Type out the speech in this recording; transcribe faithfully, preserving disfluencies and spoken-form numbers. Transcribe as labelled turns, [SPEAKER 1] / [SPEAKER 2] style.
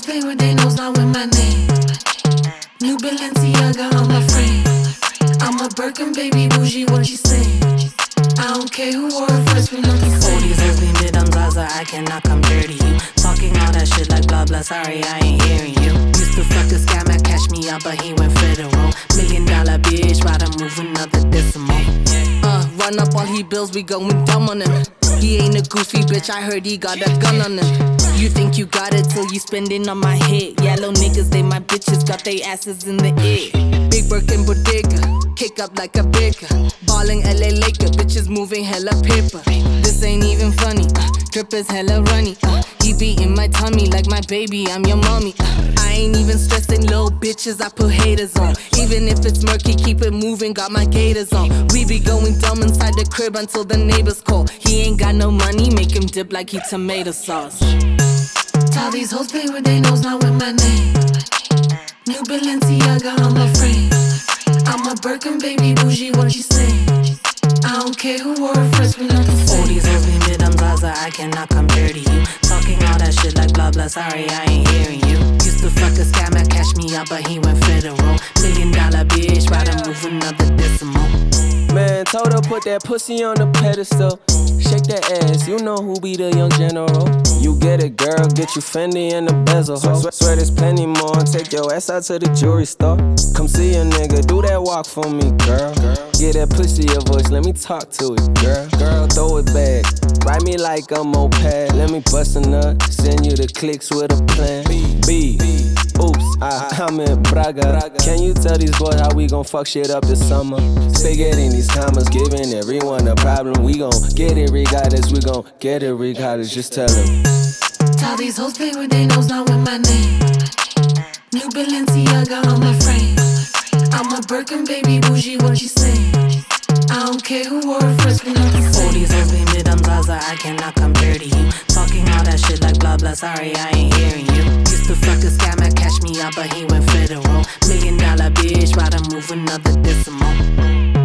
[SPEAKER 1] hoes play with they nose, not with my name. New Balenciaga on my frame. I'm a Birkin baby, bougie, what you say? I don't care who wore it first, we know the same.
[SPEAKER 2] All these hoes be mid, I'm Zaza, I cannot come dirty. You talking all that shit like blah blah, sorry I ain't hearing you. Used to fuck a scammer, cash me out, but he went federal. Million dollar bitch, rather move another decimal. Uh, run up all he bills, we going dumb on him. He ain't a goofy bitch, I heard he got a gun on him. You think you got it till you spending on my head. Yellow niggas, they my bitches, got they asses in the air. Big Birkin bodega, kick up like a baker. Ballin' L A Laker, bitches moving hella paper. This ain't even funny, uh, drip is hella runny. Uh, he be in my tummy like my baby, I'm your mommy. Uh, I ain't even stressing little bitches, I put haters on. Even if it's murky, keep it moving, got my gators on. We be going dumb inside the crib until the neighbors call. He ain't got no money, make him dip like he tomato sauce.
[SPEAKER 1] Tell these hoes play with they nose, not with my name. New Balenciaga on my frame. I'm a Birkin baby, bougie, what you say? I don't care who wore it first, we know the same.
[SPEAKER 2] All these hoes be mid, I'm Zaza, I cannot come dirty. You talking all that shit like blah blah, sorry I ain't hearing you. Used to fuck a scammer, cash me out, but he went federal. Million dollar bitch, rather move another decimal.
[SPEAKER 3] Man, told her put that pussy on the pedestal. Shake that ass, you know who be the young general. You get it, girl, get you Fendi and the bezel, ho. Swear, swear there's plenty more, take your ass out to the jewelry store. Come see a nigga, do that walk for me, girl. Get that pussy a voice, let me talk to it, girl. Girl, throw it back, ride me like a moped. Let me bust a nut, send you the clicks with a plan. B, oops, I, I'm in Braga. Can you tell these boys how we gon' fuck shit up this summer? Spaghetti in these commas, giving everyone a problem. We gon' get it regardless, we gon' get it regardless, just tell them.
[SPEAKER 1] Tell these hoes play with they nose, not with my name. New Balenciaga on my frame. I'm a Birkin baby, bougie, what you say? I don't care who wore it first, we know the same.
[SPEAKER 2] All these hoes be mid, I'm Zaza, I cannot come dirty. You talking all that shit like blah blah, sorry I ain't hearing you. Used to fuck a scammer, cash me out, but he went federal. Million dollar bitch, rather move another decimal.